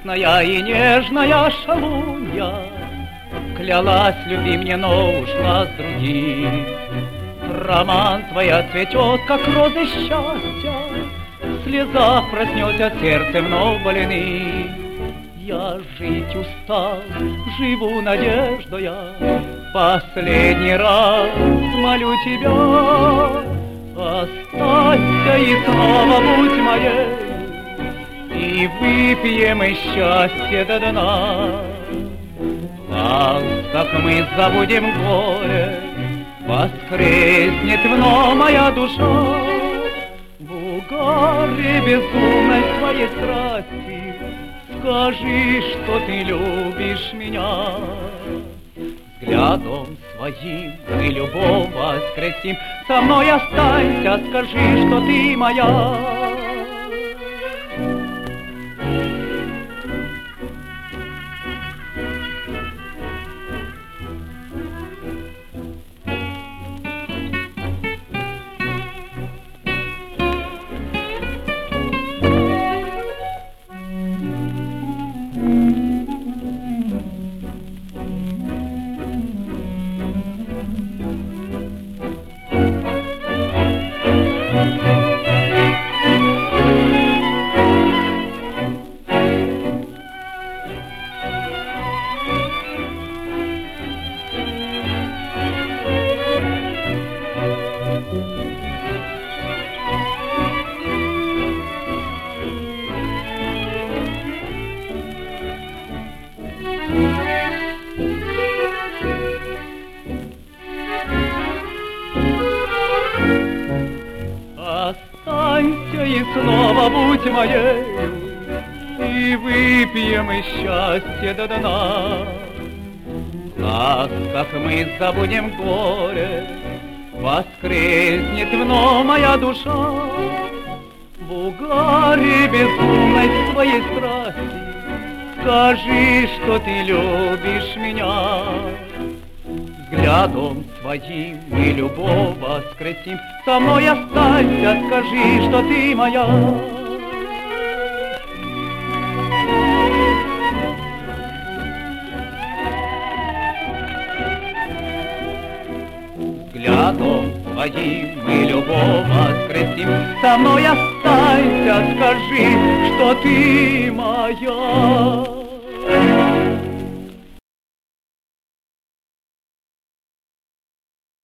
Ясная и нежная шалунья клялась, люби мне, но ушла с другим. Роман твоя цветет, как розы счастья, в слезах проснется сердце вновь больным. Я жить устал, живу надеждой я, последний раз молю тебя, останься и снова будь моей, и выпьем и счастье до дна. Так мы забудем горе, воскреснет вновь моя душа. В угаре безумной своей страсти скажи, что ты любишь меня. Взглядом своим мы любовь воскресим, со мной останься, скажи, что ты моя. Останься и снова будь моею, и выпьем и счастье до дна. В ласках мы забудем горе, воскреснет вновь моя душа. В угаре безумной своей страсти скажи, что ты любишь меня. Взглядом своим мы любовь воскресим, со мной останься, скажи, что ты моя. Взглядом своим мы любовь воскресим, со мной останься, скажи, что ты моя.